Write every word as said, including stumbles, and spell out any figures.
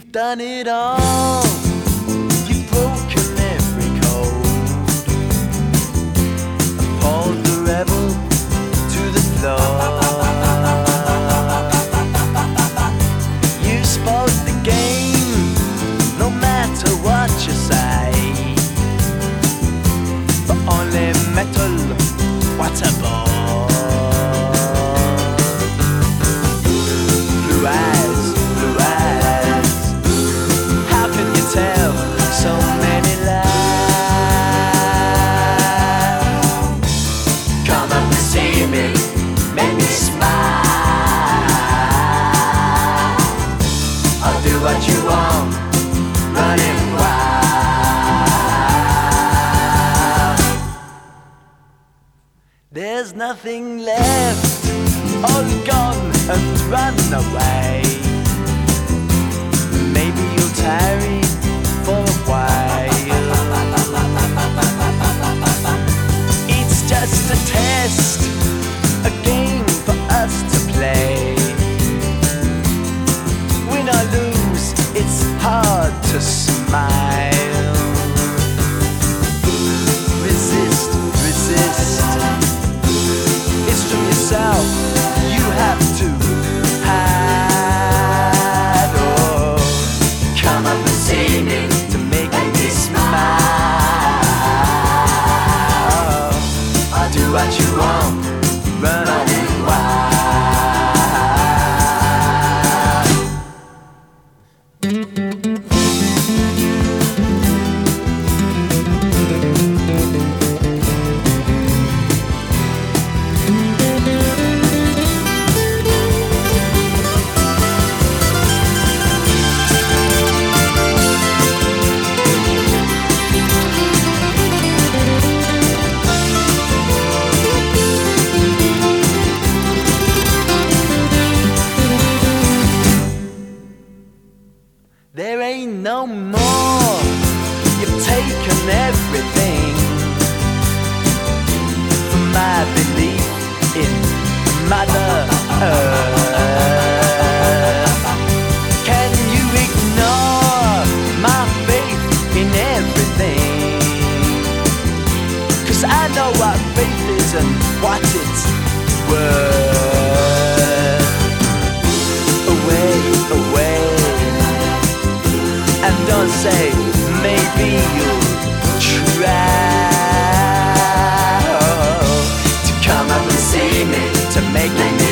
done it all. You've broken every code, appalled the rebel to the floor. You spoke the game, no matter what you say. But only metal, what a bore. Blue eyes, blue eyes, how can you tell so many lies? Come up and see me, make me smile. I'll do what you want, running wild. There's nothing left, all gone and run away. Maybe you'll tarry for a while. It's just a test, a game for us to play. Win or lose, it's hard to smile. Resist, resist. It's from yourself you have to hide. Oh, come up and see me to make me smile. I'll do what you want, running wild. There ain't no more, you've taken everything from my belief in Mother Earth. Can you ignore my faith in everything? 'Cause I know what faith is and what it's worth. Away, away, and don't say maybe you'll try to come up and see me to make me